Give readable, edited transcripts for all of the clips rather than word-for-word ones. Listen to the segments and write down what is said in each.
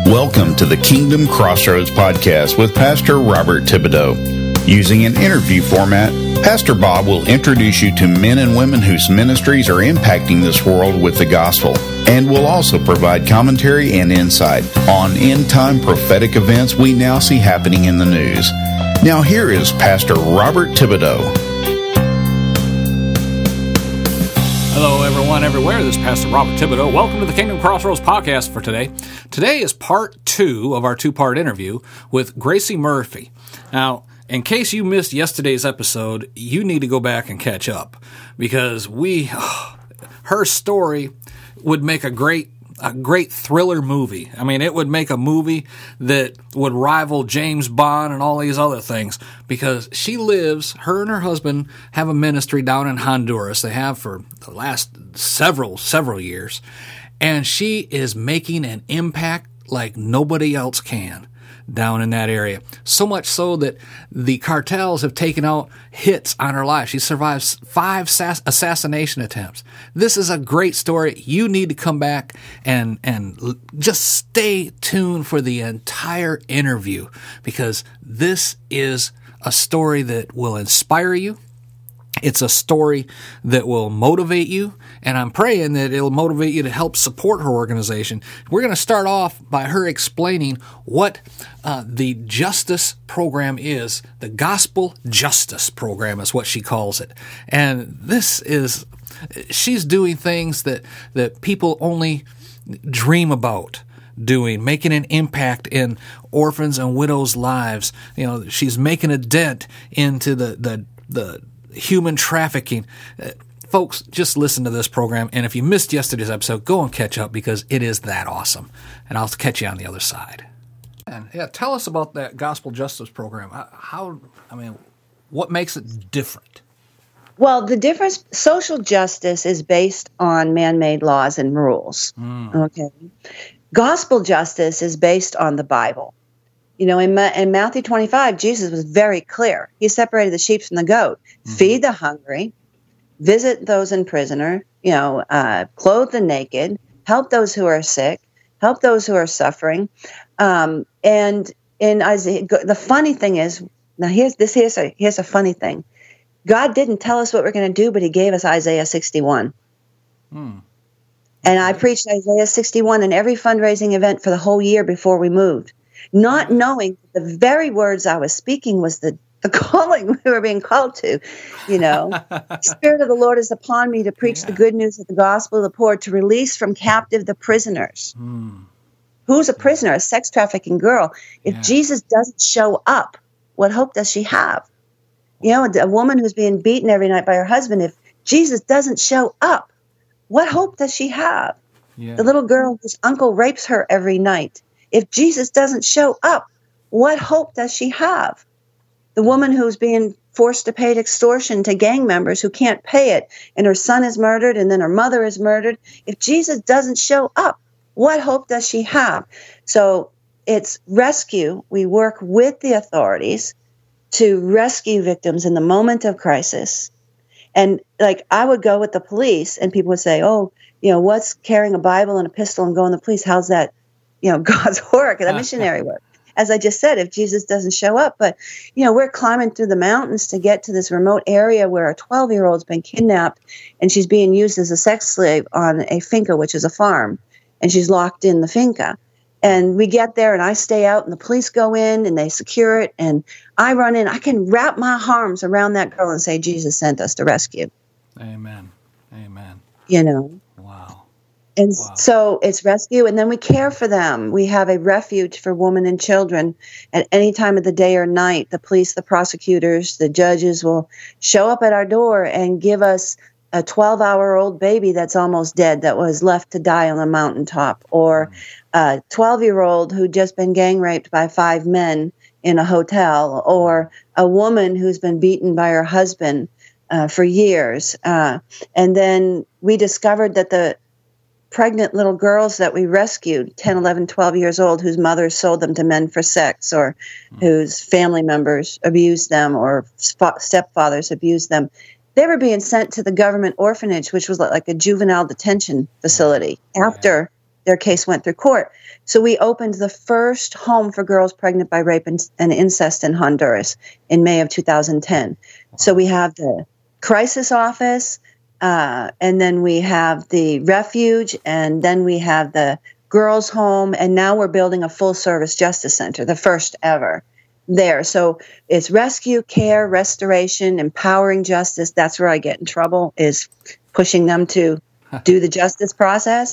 Welcome to the Kingdom Crossroads podcast with Pastor Robert Thibodeau. Using an interview format, Pastor Bob will introduce you to men and women whose ministries are impacting this world with the gospel, and will also provide commentary and insight on end-time prophetic events we now see happening in the news. Now here is Pastor Robert Thibodeau. Hello, everyone, everywhere. This is Pastor Robert Thibodeau. Welcome to the Kingdom Crossroads podcast for today. Today is part 2 of our 2-part interview with Gracie Murphy. Now, in case you missed yesterday's episode, you need to go back and catch up because her story would make a great thriller movie. I mean, it would make a movie that would rival James Bond and all these other things because her and her husband have a ministry down in Honduras. They have for the last several years. And she is making an impact like nobody else can down in that area. So much so that the cartels have taken out hits on her life. She survives 5 assassination attempts. This is a great story. You need to come back and just stay tuned for the entire interview because this is a story that will inspire you. It's a story that will motivate you, and I'm praying that it'll motivate you to help support her organization. We're going to start off by her explaining what the Justice Program is. The Gospel Justice Program is what she calls it. And she's doing things that people only dream about doing, making an impact in orphans and widows' lives. You know, she's making a dent into the human trafficking. Folks, just listen to this program, and if you missed yesterday's episode, go and catch up because it is that awesome. And I'll catch you on the other side. And tell us about that Gospel Justice Program. What makes it different? Well, the difference, social justice is based on man-made laws and rules. Okay. Gospel justice is based on the Bible. You know, in Matthew 25, Jesus was very clear. He separated the sheep from the goat. Feed the hungry, visit those in prison, clothe the naked, help those who are sick, help those who are suffering. And in Isaiah, the funny thing is, now here's a funny thing. God didn't tell us what we're going to do, but He gave us Isaiah 61. And I preached Isaiah 61 in every fundraising event for the whole year before we moved, not knowing the very words I was speaking was the calling we were being called to. The Spirit of the Lord is upon me to preach the good news of the gospel of the poor, to release from captive the prisoners. Who's a prisoner? A sex trafficking girl. If Jesus doesn't show up, what hope does she have? A woman who's being beaten every night by her husband, if Jesus doesn't show up, what hope does she have? The little girl whose uncle rapes her every night. If Jesus doesn't show up, what hope does she have? The woman who's being forced to pay extortion to gang members who can't pay it, and her son is murdered, and then her mother is murdered. If Jesus doesn't show up, what hope does she have? So it's rescue. We work with the authorities to rescue victims in the moment of crisis. And I would go with the police, and people would say, what's carrying a Bible and a pistol and going to the police? How's that? God's work, the missionary work. As I just said, if Jesus doesn't show up, but, we're climbing through the mountains to get to this remote area where a 12-year-old's been kidnapped and she's being used as a sex slave on a finca, which is a farm, and she's locked in the finca. And we get there and I stay out and the police go in and they secure it and I run in. I can wrap my arms around that girl and say, Jesus sent us to rescue. Amen. Amen. Wow. And so it's rescue, and then we care for them. We have a refuge for women and children at any time of the day or night. The police, the prosecutors, the judges will show up at our door and give us a 12-hour-old baby that's almost dead that was left to die on a mountaintop, or a 12-year-old who'd just been gang raped by 5 men in a hotel, or a woman who's been beaten by her husband for years. And then we discovered that the pregnant little girls that we rescued, 10, 11, 12 years old, whose mothers sold them to men for sex, or whose family members abused them, or stepfathers abused them, they were being sent to the government orphanage, which was like a juvenile detention facility, after their case went through court. So we opened the first home for girls pregnant by rape and incest in Honduras in May of 2010. So we have the crisis office, and then we have the refuge, and then we have the girls' home, and now we're building a full-service justice center, the first ever there. So it's rescue, care, restoration, empowering justice. That's where I get in trouble, is pushing them to do the justice process.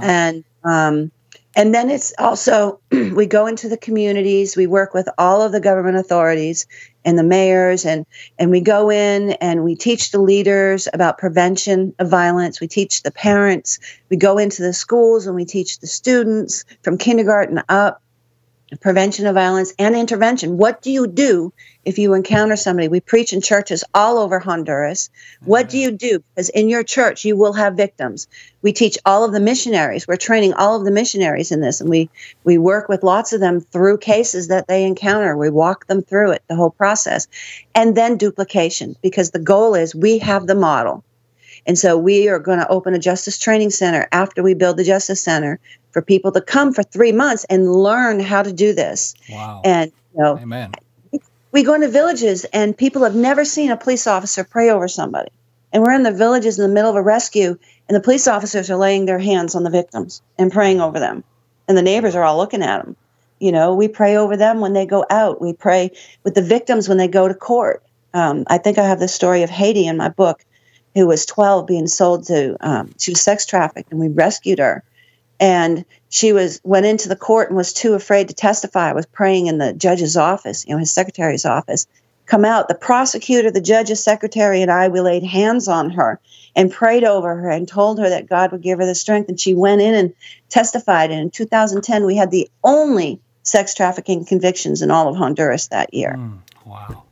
And then it's also, we go into the communities, we work with all of the government authorities and the mayors, and we go in and we teach the leaders about prevention of violence. We teach the parents. We go into the schools and we teach the students from kindergarten up, prevention of violence and intervention. What do you do if you encounter somebody? We preach in churches all over Honduras. What do you do? Because in your church, you will have victims. We teach all of the missionaries. We're training all of the missionaries in this, and we work with lots of them through cases that they encounter. We walk them through it, the whole process. And then duplication, because the goal is we have the model. And so we are going to open a justice training center after we build the justice center for people to come for 3 months and learn how to do this. Wow. And, Amen. We go into villages and people have never seen a police officer pray over somebody. And we're in the villages in the middle of a rescue, and the police officers are laying their hands on the victims and praying over them. And the neighbors are all looking at them. We pray over them when they go out. We pray with the victims when they go to court. I think I have the story of Haiti in my book, who was 12 being sold to, she was sex trafficked, and we rescued her. And she went into the court and was too afraid to testify. I was praying in the judge's office, his secretary's office. Come out. The prosecutor, the judge's secretary, and I, we laid hands on her and prayed over her and told her that God would give her the strength. And she went in and testified. And in 2010, we had the only sex trafficking convictions in all of Honduras that year. Wow.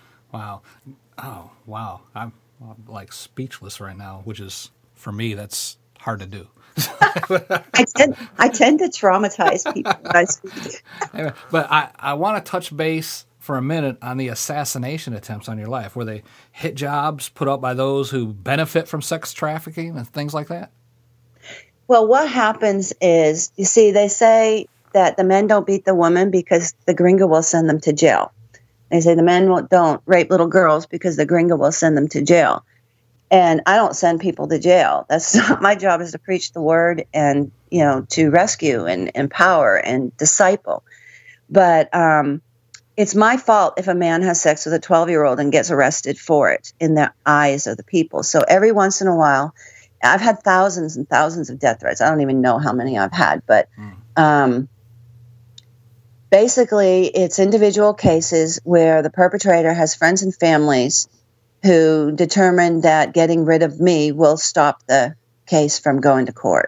Oh, wow. I'm like speechless right now, which is, for me, that's hard to do. I tend to traumatize people when I speak. But I want to touch base for a minute on the assassination attempts on your life. Were they hit jobs put up by those who benefit from sex trafficking and things like that? Well, what happens is, you see, they say that the men don't beat the women because the gringo will send them to jail. They say the men don't rape little girls because the gringo will send them to jail. And I don't send people to jail. That's not my job. Is to preach the word and, to rescue and empower and disciple. But it's my fault if a man has sex with a 12-year-old and gets arrested for it in the eyes of the people. So every once in a while, I've had thousands and thousands of death threats. I don't even know how many I've had. But basically, it's individual cases where the perpetrator has friends and families who determined that getting rid of me will stop the case from going to court.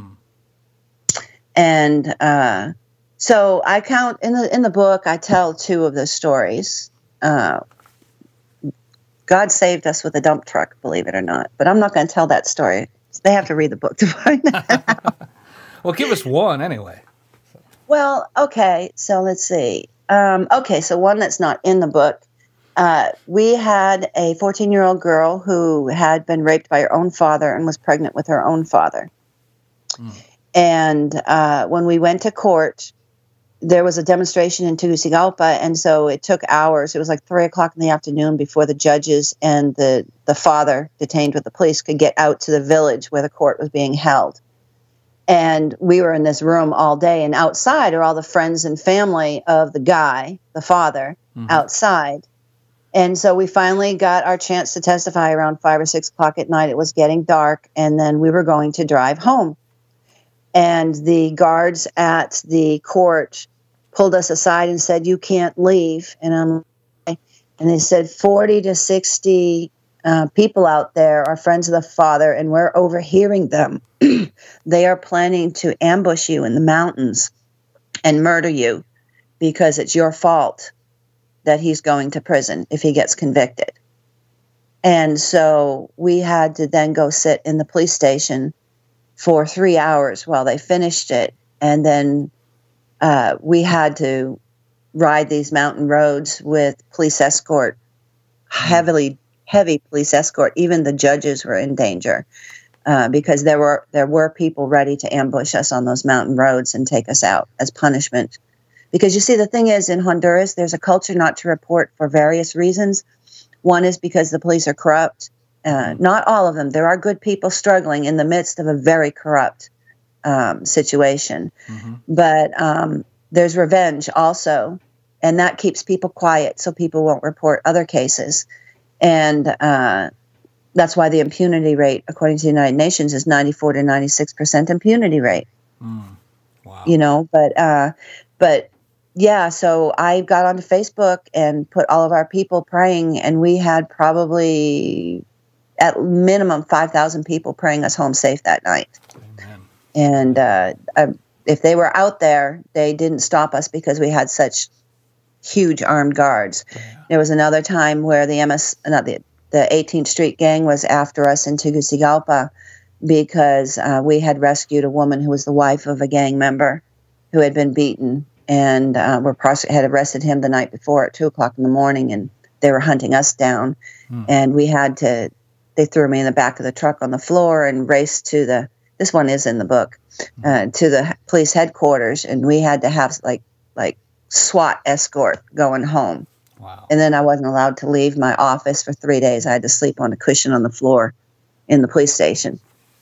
And so I count in the book. I tell 2 of the stories. God saved us with a dump truck, believe it or not. But I'm not going to tell that story. They have to read the book to find out. Well, give us one anyway. Well, okay. So let's see. So one that's not in the book. We had a 14-year-old girl who had been raped by her own father and was pregnant with her own father. And when we went to court, there was a demonstration in Tegucigalpa, and so it took hours. It was like 3:00 in the afternoon before the judges and the father detained with the police could get out to the village where the court was being held. And we were in this room all day, and outside are all the friends and family of the guy, the father, outside. And so we finally got our chance to testify around 5 or 6 o'clock at night. It was getting dark, and then we were going to drive home. And the guards at the court pulled us aside and said, "You can't leave." And they said 40 to 60 people out there are friends of the father, and we're overhearing them. They are planning to ambush you in the mountains and murder you because it's your fault that he's going to prison if he gets convicted. And so we had to then go sit in the police station for 3 hours while they finished it. And then we had to ride these mountain roads with police escort, heavy police escort. Even the judges were in danger. because there were people ready to ambush us on those mountain roads and take us out as punishment. Because you see, the thing is, in Honduras, there's a culture not to report for various reasons. One is because the police are corrupt. Not all of them. There are good people struggling in the midst of a very corrupt situation. Mm-hmm. But there's revenge also, and that keeps people quiet so people won't report other cases. And that's why the impunity rate, according to the United Nations, is 94 to 96% impunity rate. Wow. You know, but yeah, so I got onto Facebook and put all of our people praying, and we had probably at minimum 5,000 people praying us home safe that night. Amen. And if they were out there, they didn't stop us because we had such huge armed guards. Yeah. There was another time where the 18th Street Gang was after us in Tegucigalpa because we had rescued a woman who was the wife of a gang member who had been beaten, and had arrested him the night before at 2:00 in the morning, and they were hunting us down. And they threw me in the back of the truck on the floor and raced to this one is in the book, to the police headquarters, and we had to have like SWAT escort going home. Wow. And then I wasn't allowed to leave my office for 3 days. I had to sleep on a cushion on the floor in the police station.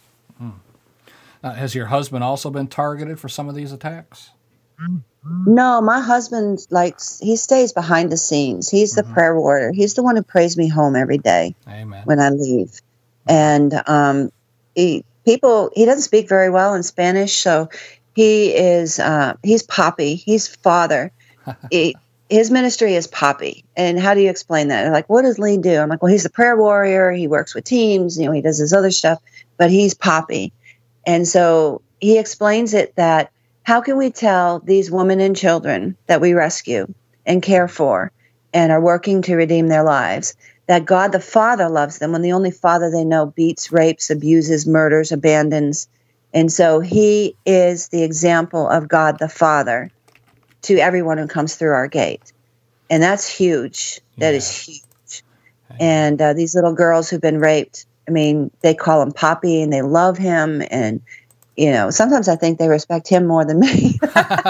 Has your husband also been targeted for some of these attacks? No, my husband, he stays behind the scenes. He's the prayer warrior. He's the one who prays me home every day. Amen. When I leave. And he doesn't speak very well in Spanish, so he's Poppy. He's father. His ministry is Poppy. And how do you explain that? They're like, what does Lee do? I'm like, well, he's the prayer warrior. He works with teams. You know, he does his other stuff, but he's Poppy. And so he explains it that, how can we tell these women and children that we rescue and care for and are working to redeem their lives that God the Father loves them when the only Father they know beats, rapes, abuses, murders, abandons? And so he is the example of God the Father to everyone who comes through our gate. And that's huge. That is huge. And these little girls who've been raped, I mean, they call him Poppy and they love him. And you know, sometimes I think they respect him more than me.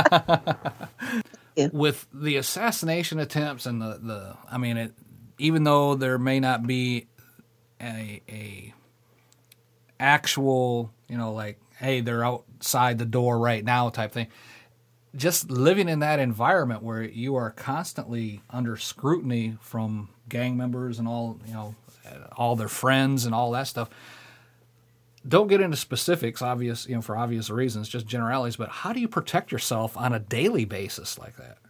With the assassination attempts and even though there may not be a actual, like, hey, they're outside the door right now type thing, just living in that environment where you are constantly under scrutiny from gang members and all their friends and all that stuff. Don't get into specifics, for obvious reasons, just generalities, but how do you protect yourself on a daily basis like that?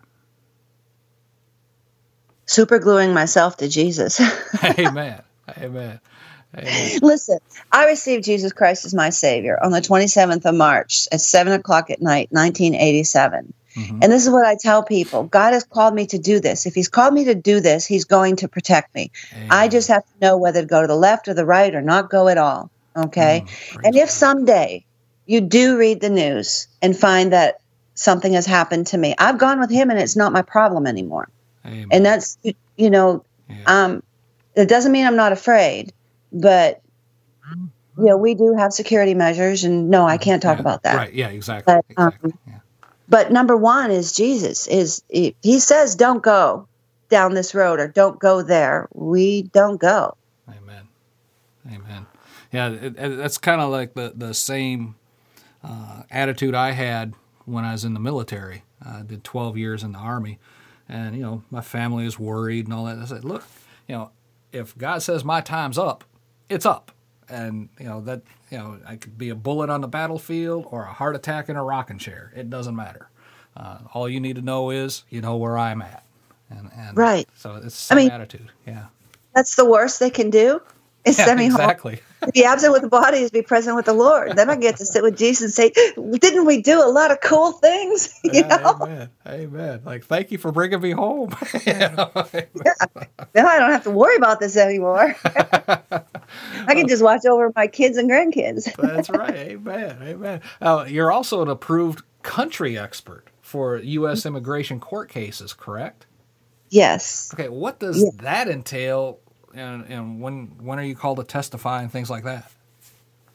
Supergluing myself to Jesus. Amen. Amen. Amen. Listen, I received Jesus Christ as my Savior on the 27th of March at 7:00 at night, 1987. Mm-hmm. And this is what I tell people. God has called me to do this. If he's called me to do this, he's going to protect me. Amen. I just have to know whether to go to the left or the right or not go at all. Okay? And if someday you do read the news and find that something has happened to me, I've gone with him and it's not my problem anymore. Amen. And that's, it doesn't mean I'm not afraid, but, we do have security measures and no, I can't talk about that. Right. Yeah, exactly. But number one is Jesus. He says, don't go down this road or don't go there. We don't go. Amen. Amen. Yeah, that's kind of like the same attitude I had when I was in the military. I did 12 years in the Army, and my family is worried and all that. I said, look, if God says my time's up, it's up, and I could be a bullet on the battlefield or a heart attack in a rocking chair. It doesn't matter. All you need to know is where I'm at, and right. So it's the same attitude. Yeah, that's the worst they can do. Is send me exactly. home. To be absent with the body is be present with the Lord. Then I get to sit with Jesus and say, didn't we do a lot of cool things? Amen. Amen. Like, thank you for bringing me home. Yeah. Now I don't have to worry about this anymore. I can just watch over my kids and grandkids. That's right. Amen. Amen. You're also an approved country expert for U.S. immigration court cases, correct? Yes. Okay. What does that entail? And when are you called to testify and things like that?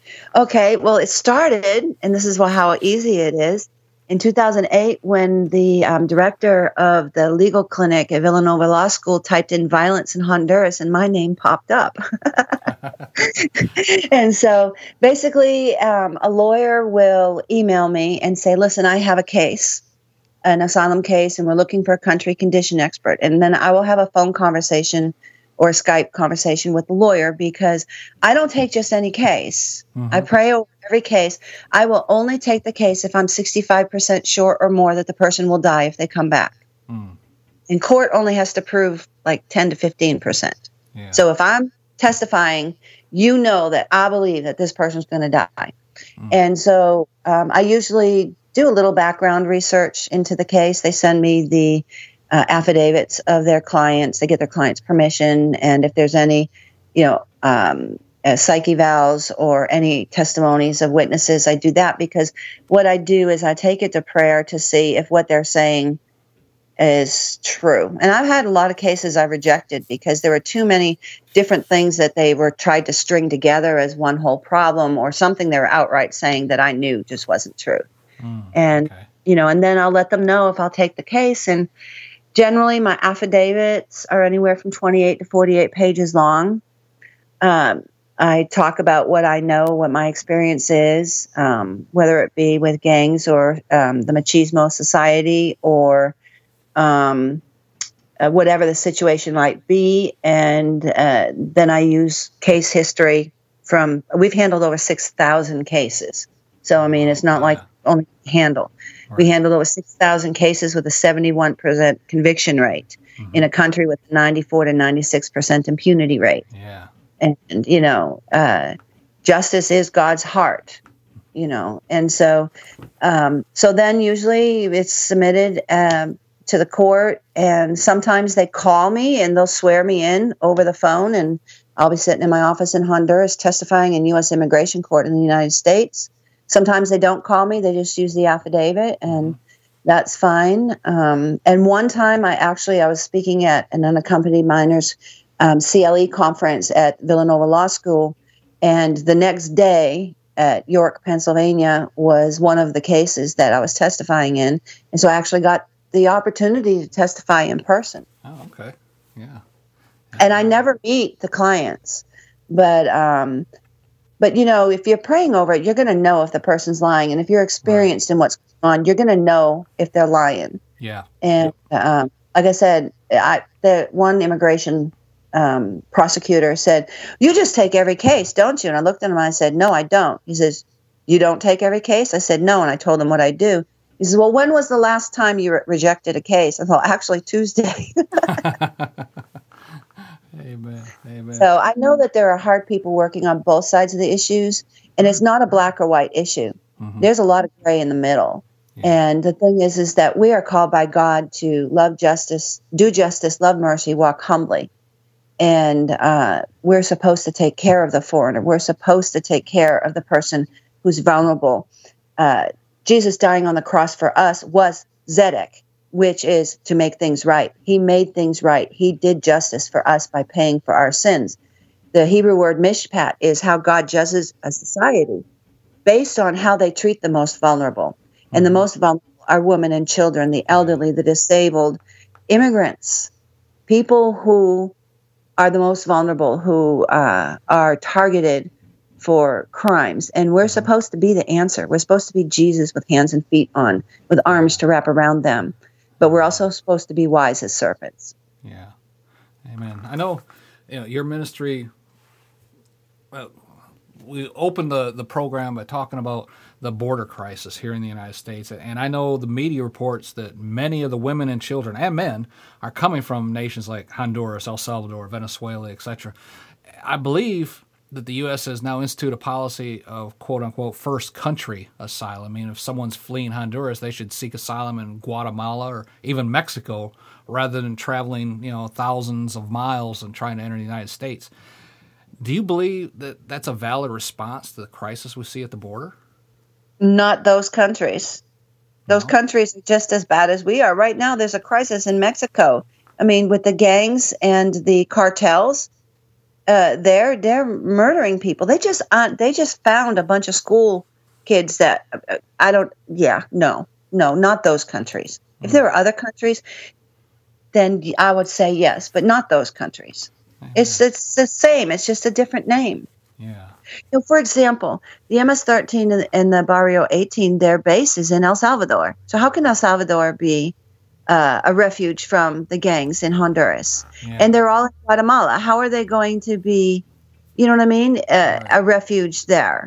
Okay, well, it started, and this is how easy it is. In 2008, when the director of the legal clinic at Villanova Law School typed in violence in Honduras, and my name popped up. And so basically, a lawyer will email me and say, listen, I have a case, an asylum case, and we're looking for a country condition expert. And then I will have a phone conversation or a Skype conversation with the lawyer, because I don't take just any case. I pray over every case. I will only take the case if I'm 65% sure or more that the person will die if they come back. And court only has to prove like 10 to 15%. Yeah. So if I'm testifying, you know that I believe that this person's going to die. And so I usually do a little background research into the case. They send me the affidavits of their clients. They get their clients' permission, and if there's any, psych evals or any testimonies of witnesses, I do that, because what I do is I take it to prayer to see if what they're saying is true. And I've had a lot of cases I rejected because there were too many different things that they were tried to string together as one whole problem, or something they were outright saying that I knew just wasn't true. And and then I'll let them know if I'll take the case. And generally, my affidavits are anywhere from 28 to 48 pages long. I talk about what I know, what my experience is, whether it be with gangs or the Machismo Society, or whatever the situation might be. And then I use case history we've handled over 6,000 cases. So, I mean, it's not like only handle. Right. We handled over 6,000 cases with a 71% conviction rate in a country with a 94 to 96% impunity rate. Yeah. And justice is God's heart, and so then usually it's submitted to the court, and sometimes they call me and they'll swear me in over the phone, and I'll be sitting in my office in Honduras testifying in U.S. Immigration Court in the United States. Sometimes they don't call me, they just use the affidavit, and that's fine. And one time I was speaking at an unaccompanied minors CLE conference at Villanova Law School, and the next day at York, Pennsylvania was one of the cases that I was testifying in, and so I actually got the opportunity to testify in person. Oh, okay. Yeah. And I never meet the clients, but if you're praying over it, you're going to know if the person's lying, and if you're experienced in what's going on, you're going to know if they're lying. Yeah. And like I said, the one immigration prosecutor said, "You just take every case, don't you?" And I looked at him and I said, "No, I don't." He says, "You don't take every case?" I said, "No." And I told him what I do. He says, "Well, when was the last time you rejected a case?" I thought, "Actually, Tuesday." Amen. Amen. So I know that there are hard people working on both sides of the issues, and it's not a black or white issue. There's a lot of gray in the middle. Yeah. And the thing is that we are called by God to love justice, do justice, love mercy, walk humbly. And we're supposed to take care of the foreigner. We're supposed to take care of the person who's vulnerable. Jesus dying on the cross for us was Zedek, which is to make things right. He made things right. He did justice for us by paying for our sins. The Hebrew word mishpat is how God judges a society based on how they treat the most vulnerable. And the most vulnerable are women and children, the elderly, the disabled, immigrants, people who are the most vulnerable, who are targeted for crimes. And we're supposed to be the answer. We're supposed to be Jesus with hands and feet on, with arms to wrap around them. But we're also supposed to be wise as serpents. Yeah. Amen. I know, your ministry, we opened the program by talking about the border crisis here in the United States. And I know the media reports that many of the women and children and men are coming from nations like Honduras, El Salvador, Venezuela, etc. I believe that the U.S. has now instituted a policy of quote-unquote first country asylum. I mean, if someone's fleeing Honduras, they should seek asylum in Guatemala or even Mexico rather than traveling, thousands of miles and trying to enter the United States. Do you believe that that's a valid response to the crisis we see at the border? Not those countries. Those countries are just as bad as we are. Right now, there's a crisis in Mexico. I mean, with the gangs and the cartels, they're murdering people. They just found a bunch of school kids that no, not those countries. If there were other countries, then I would say yes, but not those countries. It's the same. It's just a different name. Yeah. For example, the MS-13 and the Barrio 18, their base is in El Salvador. So how can El Salvador be a refuge from the gangs in Honduras? Yeah. And they're all in Guatemala. How are they going to be, you know what I mean, a refuge there?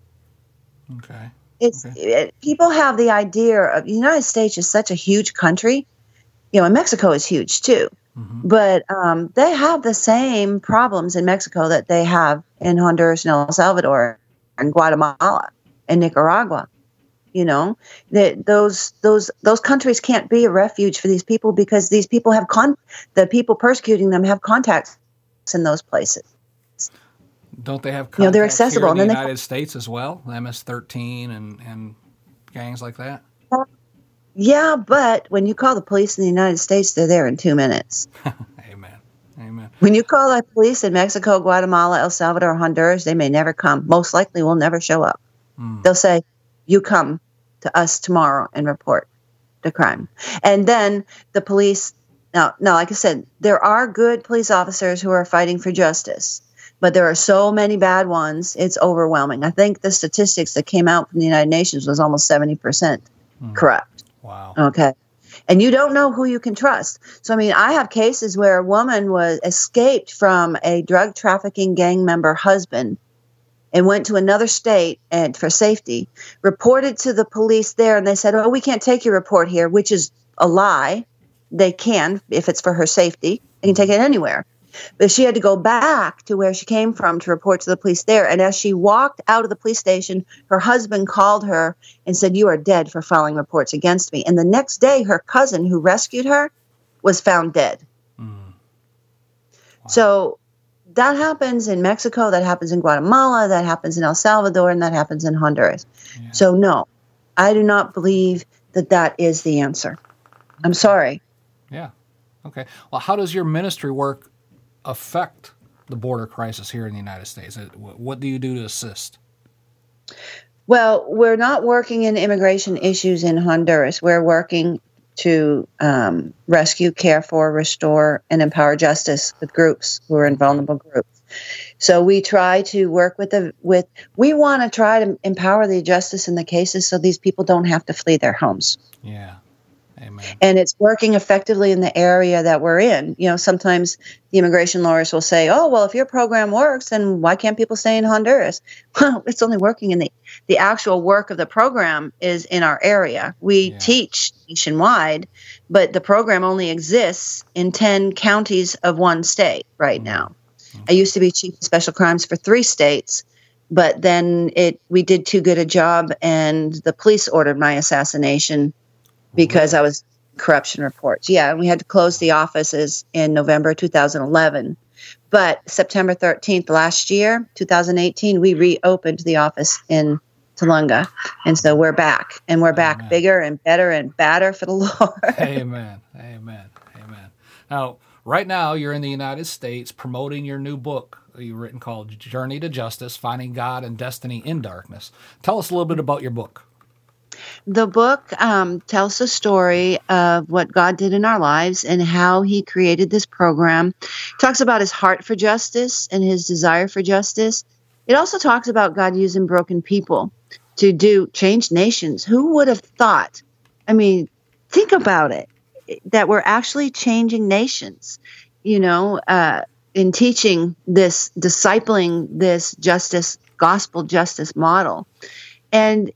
Okay. People have the idea of the United States is such a huge country. And Mexico is huge too. Mm-hmm. But they have the same problems in Mexico that they have in Honduras and El Salvador and Guatemala and Nicaragua. That those countries can't be a refuge for these people because these people have the people persecuting them have contacts in those places. Don't they have contacts they're accessible here in the United States as well? MS-13 and gangs like that? Yeah, but when you call the police in the United States, they're there in 2 minutes. Amen. When you call the police in Mexico, Guatemala, El Salvador, Honduras, they may never come. Most likely will never show up. They'll say, you come to us tomorrow and report the crime. And then the police, now, like I said, there are good police officers who are fighting for justice, but there are so many bad ones, it's overwhelming. I think the statistics that came out from the United Nations was almost 70% corrupt. Wow. Okay. And you don't know who you can trust. So, I have cases where a woman escaped from a drug trafficking gang member husband and went to another state and for safety, reported to the police there, and they said, we can't take your report here, which is a lie. They can, if it's for her safety. They can take it anywhere. But she had to go back to where she came from to report to the police there. And as she walked out of the police station, her husband called her and said, you are dead for filing reports against me. And the next day, her cousin who rescued her was found dead. Wow. So that happens in Mexico, that happens in Guatemala, that happens in El Salvador, and that happens in Honduras. Yeah. So no, I do not believe that is the answer. I'm sorry. Yeah. Okay. Well, how does your ministry work affect the border crisis here in the United States? What do you do to assist? Well, we're not working in immigration issues in Honduras. We're working to rescue, care for, restore, and empower justice with groups who are in vulnerable groups. So we try to work we want to try to empower the justice in the cases so these people don't have to flee their homes. Yeah. Amen. And it's working effectively in the area that we're in. Sometimes the immigration lawyers will say, if your program works, then why can't people stay in Honduras? Well, it's only working in the actual work of the program is in our area. We teach nationwide, but the program only exists in 10 counties of one state right now. I used to be chief of special crimes for 3 states, but then we did too good a job and the police ordered my assassination because I was corruption reports. Yeah, and we had to close the offices in November 2011. But September 13th last year, 2018, we reopened the office in Tolunga. And so we're back. And we're back Amen. Bigger and better and badder for the Lord. Amen. Now, right now, you're in the United States promoting your new book you've written called Journey to Justice, Finding God and Destiny in Darkness. Tell us a little bit about your book. The book tells the story of what God did in our lives and how he created this program. It talks about his heart for justice and his desire for justice. It also talks about God using broken people to change nations. Who would have thought? Think about it, that we're actually changing nations, in teaching this, discipling this justice, gospel justice model. And,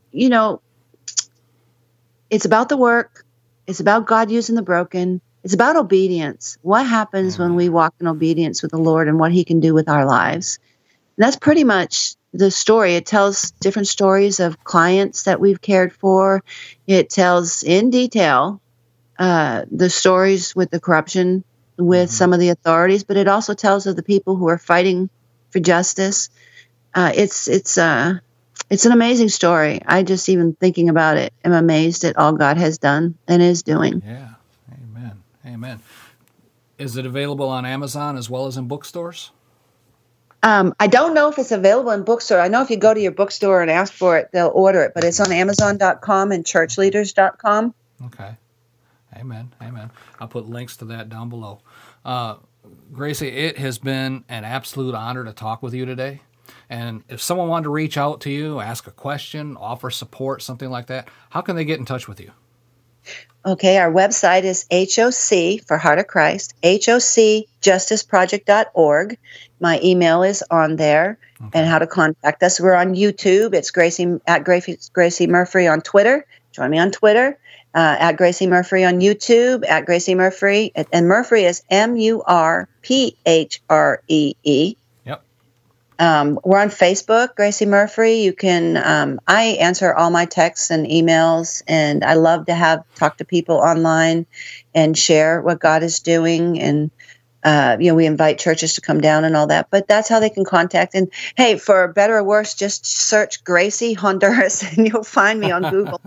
it's about the work. It's about God using the broken. It's about obedience. What happens when we walk in obedience with the Lord and what he can do with our lives? And that's pretty much the story. It tells different stories of clients that we've cared for. It tells in detail the stories with the corruption with some of the authorities, but it also tells of the people who are fighting for justice. It's an amazing story. I just, even thinking about it, am amazed at all God has done and is doing. Yeah. Amen. Is it available on Amazon as well as in bookstores? I don't know if it's available in bookstore. I know if you go to your bookstore and ask for it, they'll order it, but it's on Amazon.com and churchleaders.com. Okay. Amen. I'll put links to that down below. Gracie, it has been an absolute honor to talk with you today. And if someone wanted to reach out to you, ask a question, offer support, something like that, how can they get in touch with you? Okay, our website is HOC for Heart of Christ, HOCjusticeproject.org. My email is on there, and how to contact us. We're on YouTube. It's Gracie Murphy on Twitter. Join me on Twitter. At Gracie Murphy on YouTube, at Gracie Murphy, and Murphy is MURPHREE. Yep. We're on Facebook, Gracie Murphy. You can. I answer all my texts and emails, and I love to talk to people online and share what God is doing. And we invite churches to come down and all that. But that's how they can contact. And hey, for better or worse, just search Gracie Honduras, and you'll find me on Google.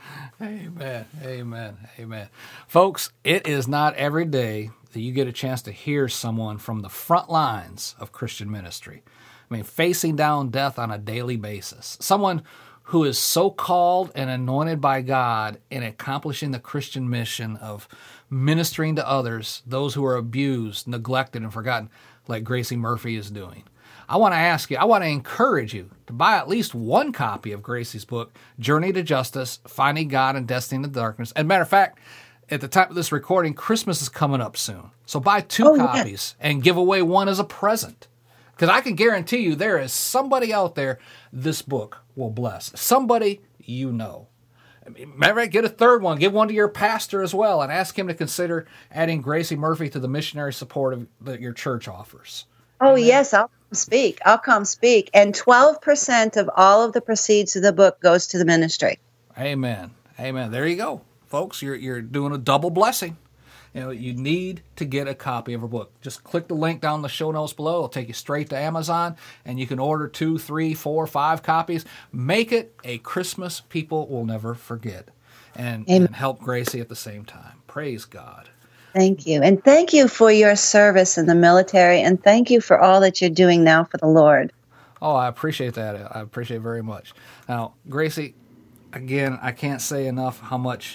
Amen. Folks, it is not every day that you get a chance to hear someone from the front lines of Christian ministry. I mean, facing down death on a daily basis. Someone who is so called and anointed by God in accomplishing the Christian mission of ministering to others, those who are abused, neglected, and forgotten, like Gracie Murphy is doing. I want to encourage you to buy at least one copy of Gracie's book, Journey to Justice, Finding God and Destiny in the Darkness. As a matter of fact, at the time of this recording, Christmas is coming up soon. So buy two copies and give away one as a present. Because I can guarantee you there is somebody out there this book will bless. Somebody you know. Matter get a third one. Give one to your pastor as well and ask him to consider adding Gracie Murphy to the missionary support that your church offers. Oh, amen. Yes, I'll come speak. And 12% of all of the proceeds of the book goes to the ministry. Amen. There you go. Folks, you're doing a double blessing. You need to get a copy of her book. Just click the link down in the show notes below. It'll take you straight to Amazon, and you can order 2, 3, 4, 5 copies. Make it a Christmas people will never forget, and help Gracie at the same time. Praise God. Thank you. And thank you for your service in the military, and thank you for all that you're doing now for the Lord. Oh, I appreciate that. I appreciate it very much. Now, Gracie, again, I can't say enough how much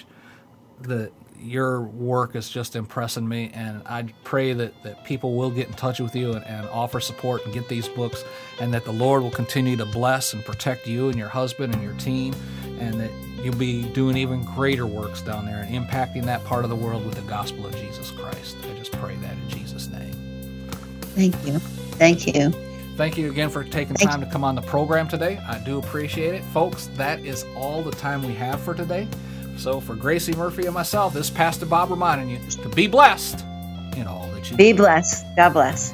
your work is just impressing me, and I pray that people will get in touch with you and offer support and get these books, and that the Lord will continue to bless and protect you and your husband and your team, and that you'll be doing even greater works down there and impacting that part of the world with the gospel of Jesus Christ. I just pray that in Jesus' name. Thank you. Thank you again for taking time to come on the program today. I do appreciate it. Folks, that is all the time we have for today. So for Gracie Murphy and myself, this is Pastor Bob reminding you to be blessed in all that you do. Be blessed. God bless.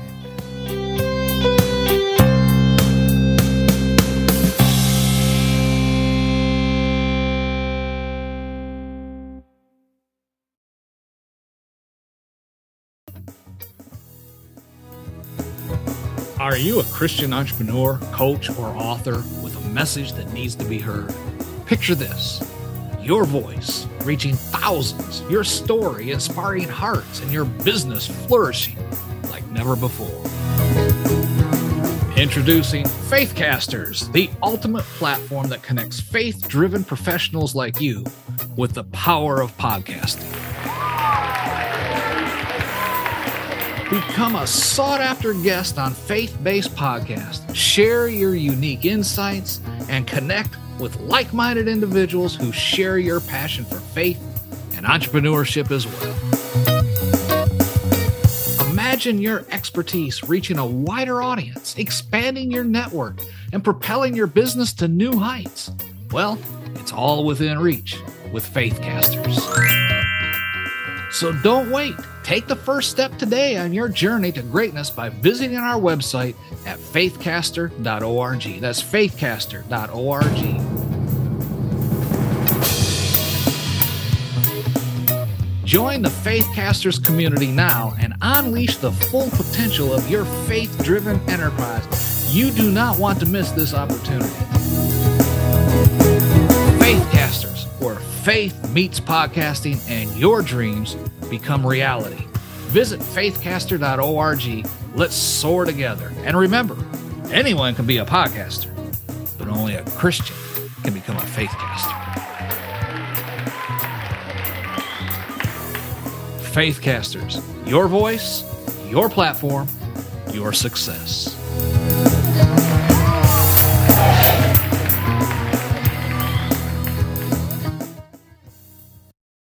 Are you a Christian entrepreneur, coach, or author with a message that needs to be heard? Picture this. Your voice reaching thousands, your story inspiring hearts, and your business flourishing like never before. Introducing Faithcasters, the ultimate platform that connects faith-driven professionals like you with the power of podcasting. Become a sought-after guest on faith-based podcasts. Share your unique insights and connect with like-minded individuals who share your passion for faith and entrepreneurship as well. Imagine your expertise reaching a wider audience, expanding your network, and propelling your business to new heights. Well, it's all within reach with Faithcasters. So don't wait. Take the first step today on your journey to greatness by visiting our website at faithcaster.org. That's faithcaster.org. Join the Faithcasters community now and unleash the full potential of your faith-driven enterprise. You do not want to miss this opportunity. Faithcasters, where faith meets podcasting and your dreams become reality. Visit faithcaster.org. Let's soar together. And remember, anyone can be a podcaster, but only a Christian can become a faithcaster. Faithcasters, your voice, your platform, your success.